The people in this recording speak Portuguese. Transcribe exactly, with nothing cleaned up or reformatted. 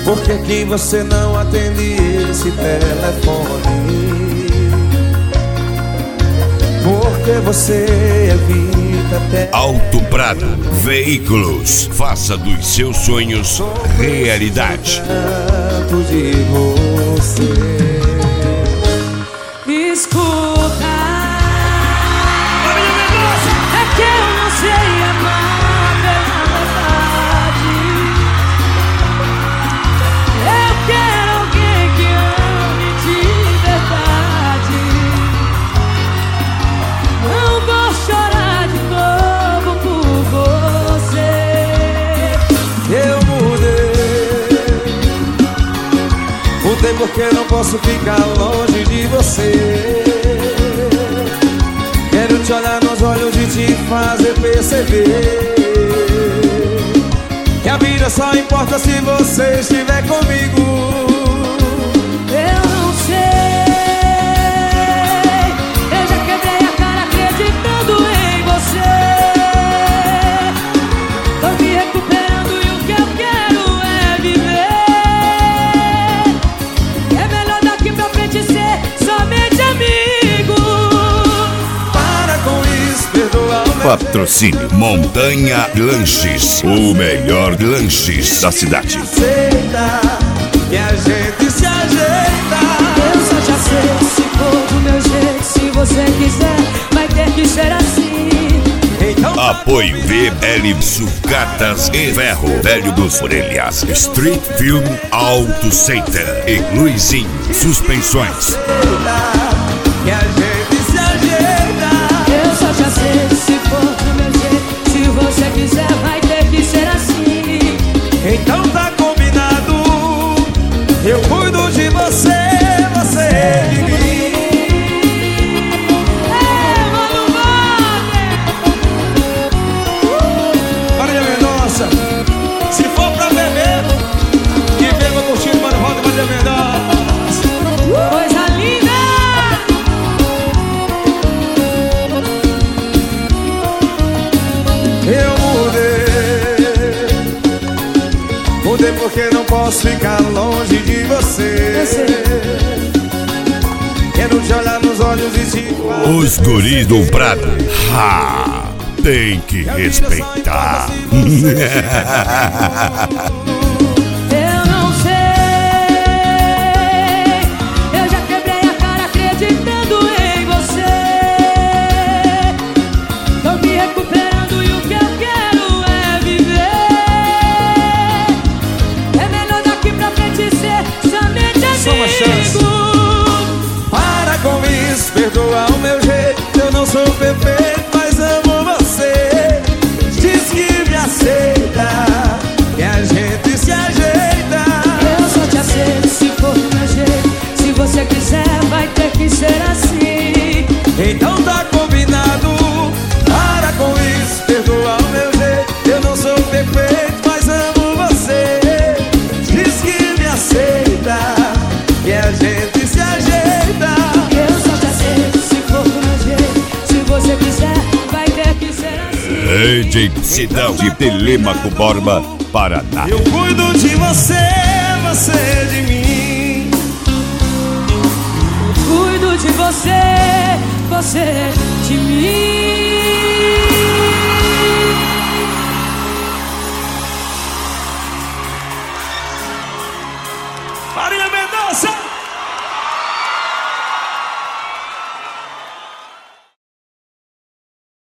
Por que que você não atende esse telefone? Por que você evita até... Alto Prado Veículos. Faça dos seus sonhos realidade. Tanto de você. Escuta, é que eu não sei amar pela verdade. Eu quero alguém que ame de verdade. Não vou chorar de novo por você. Eu mudei, mudei porque não posso ficar longe de você. Quero te olhar nos olhos e te fazer perceber que a vida só importa se você estiver comigo. Eu não sei, eu já quebrei a cara acreditando em você. Tô me recuperando e o que eu quero é viver. É melhor daqui pra frente ser somente amigo. Para com isso, perdoa o meu... Patrocínio Montanha Lanches, o melhor lanches da cidade. Aceita que a gente se ajeita. Eu só já sei, se for do meu jeito, se você quiser, vai ter que ser assim. Então Apoio V L Sucatas e Ferro, Velho dos Orelhas, Street Film Auto Center e Luizinho Suspensões. que a gente se ajeita. Eu só já sei, se for do meu jeito, se você quiser, vai ter que ser assim. Então tá combinado. Eu cuido de você, você de mim. É, mano, Marília Mendonça, se for pra beber, que beba curtindo, mano, roda Marília Mendonça. coisa linda! Eu mudei, mudei porque não posso ficar longe de você. Eu sei. Quero te olhar nos olhos e te falar. Os guris do Prado, ha, tem que respeitar. Eu não sei, eu já quebrei a cara acreditando em você. Tô me recuperando e o que eu quero é viver. É melhor daqui pra frente ser somente Só uma chance. amigo. Para com isso, perdoa o meu jeito. Eu não sou perfeito, mas amo você. Diz que me aceita, que a gente se ajeita. Eu só te aceito se for do meu jeito. Se você quiser, vai ter que ser assim. Então tá combinado. Para com isso, perdoa o meu jeito. Eu não sou perfeito, mas amo você. Diz que me aceita, que a gente se ajeita. Eu só te aceito se for do meu jeito. Se você quiser, vai ter que ser assim. Rede Cidão de Telêmaco Borba, Paraná. Eu cuido de você, você de mim. Cuido de você, você de mim. Marília Mendonça.